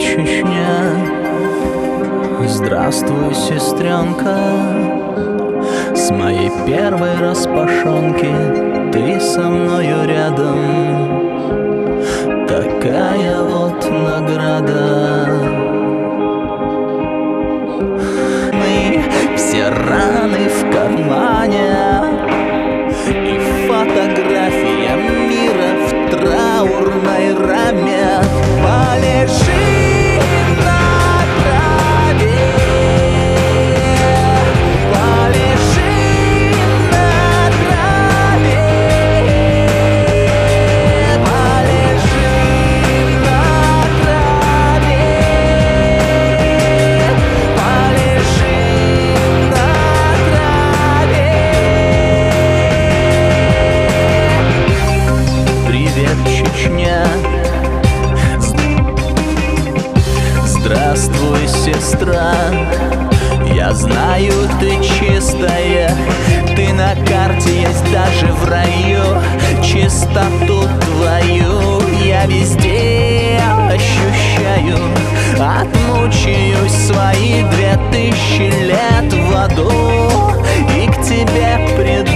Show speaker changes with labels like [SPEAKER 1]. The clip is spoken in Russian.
[SPEAKER 1] Чечня. Здравствуй, сестренка, с моей первой распашонки ты со мною рядом. Такая вот награда. Мы все раны в кармане, и фотография мира в траурной раме. Полежи на траве, полежи на траве, полежи на траве, полежи на траве. Привет, Чечня. Здравствуй, сестра. Я знаю, ты чистая, ты на карте есть даже в раю. Чистоту твою я везде ощущаю. Отмучаюсь свои 2000 лет в аду и к тебе приду.